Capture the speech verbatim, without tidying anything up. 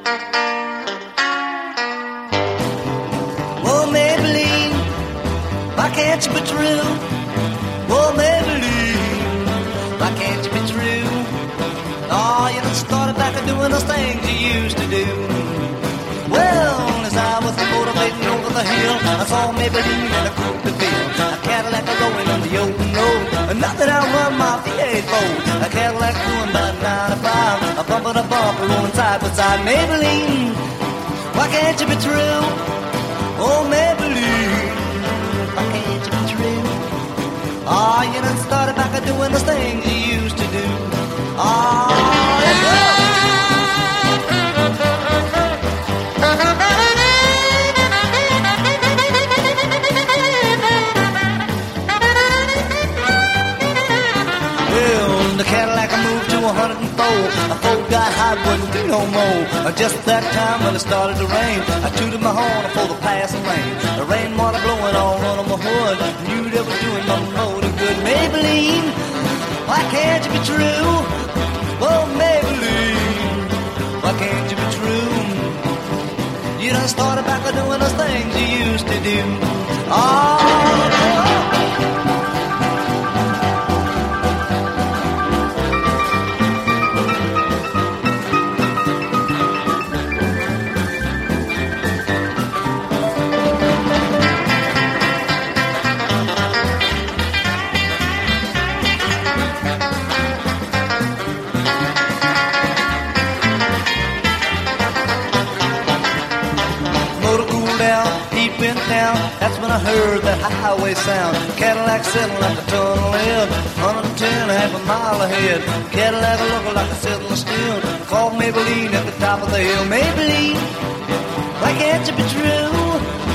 Oh, Maybelline, why can't you be true? Oh, Maybelline, why can't you be true? Oh, you done started back to doing those things you used to do. Well, as I was motivating over the hill, I saw Maybelline in a coupe de ville, a Cadillac rolling on the open road. Not that I run my V eight Ford, a Cadillac doing about ninety-five, a bumper to bumper rolling side by side. Maybelline, why can't you be true? Oh, Maybelline, why can't you be true? Oh, you done started back to doing those things you used to do. Oh, yeah. Well, the Cadillac I moved to one oh four. A Ford got high, wouldn't do no more. Just that time when it started to rain, I tooted my horn for the passing lane. The rainwater blowing all on my hood, knew that was doing my motor good. Maybelline, why can't you be true? Oh, Maybelline, why can't you be true? You done started back to doing those things you used to do. Oh, that's when I heard that highway sound. Cadillac sitting like a ton of lead, one ten, half a mile ahead. Cadillac looking like a settling still. Called Maybelline at the top of the hill. Maybelline, why can't you be true?